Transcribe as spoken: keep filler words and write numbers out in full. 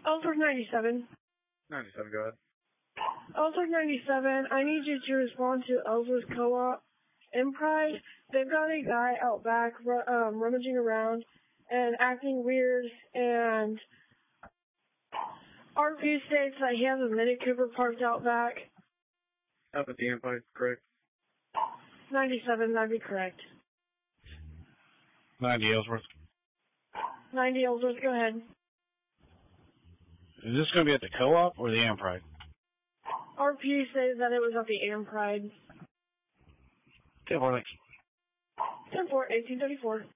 Ellsworth ninety-seven. ninety-seven, go ahead. Ellsworth ninety-seven, I need you to respond to Ellsworth Co-op in Pride. They've got a guy out back um, rummaging around and acting weird, and our view states that he has a Mini Cooper parked out back. Up at the Empire, correct? ninety-seven, that'd be correct. ninety Ellsworth. ninety Ellsworth, go ahead. Is this going to be at the Co-op or the Am Pride? R P says that it was at the Am Pride. ten four, thanks. ten four, eighteen thirty-four.